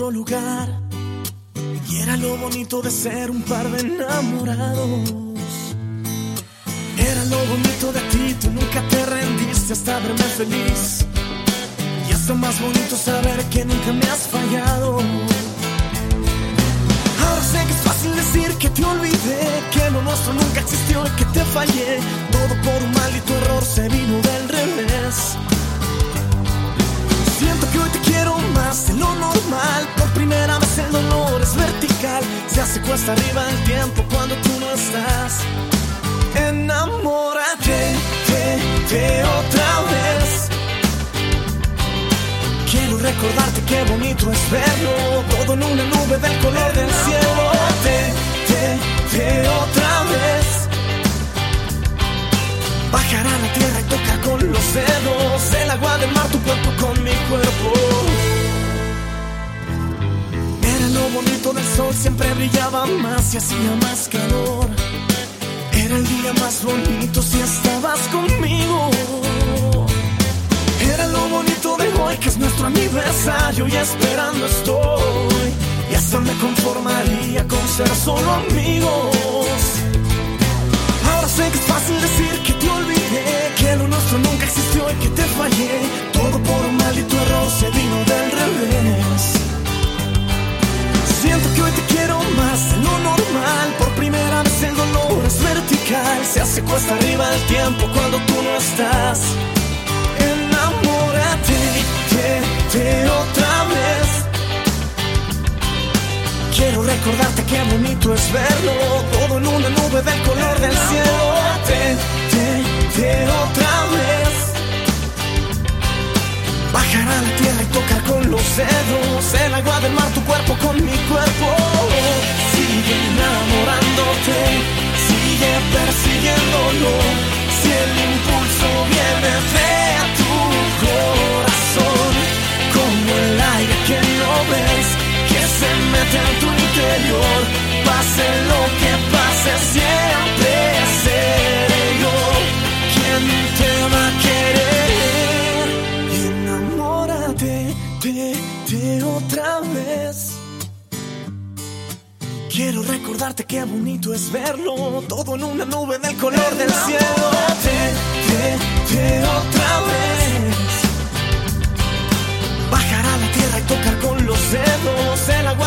otro lugar. Y era lo bonito de ser un par de enamorados. Era lo bonito de ti, tú nunca te rendiste hasta verme feliz. Y hasta más bonito saber que nunca me has fallado. Ahora sé que es fácil decir que te olvidé, que lo nuestro nunca existió y que te fallé. Todo por un maldito error se vino del revés. Siento que hoy te quiero más de lo normal. Por primera vez el dolor es vertical. Se hace cuesta arriba el tiempo cuando tú no estás. Enamórate, otra vez. Quiero recordarte qué bonito es verlo, todo en una nube del color del cielo. Otra vez. Bajar a la tierra y tocar con los dedos el agua del mar, tu cuerpo con mi cuerpo. Era lo bonito del sol, siempre brillaba más y hacía más calor. Era el día más bonito si estabas conmigo. Era lo bonito de hoy, que es nuestro aniversario, y esperando estoy. Y hasta me conformaría con ser solo amigos. Ahora sé que es fácil decir que te olvidé, que lo nuestro nunca existió y que te fallé. Todo por un maldito error se vino del revés. Siento que hoy te quiero más de lo normal. Por primera vez el dolor es vertical. Se hace cuesta arriba el tiempo cuando tú no estás. Enamórate, otra vez. Quiero recordarte qué bonito es verlo, todo en una nube del color del cielo. Otra vez. Bajar a la tierra y tocar con los dedos el agua del mar, tu cuerpo con mi cuerpo. Sigue enamorándote, sigue persiguiéndolo. Si el impulso viene de tu corazón, como el aire que no ves, que se mete en tu interior. Pase lo que pase, siempre seré yo quien te va a querer. Enamórate otra vez. Quiero recordarte qué bonito es verlo, todo en una nube del color del cielo. Otra vez. Bajar a la tierra y tocar con los dedos el agua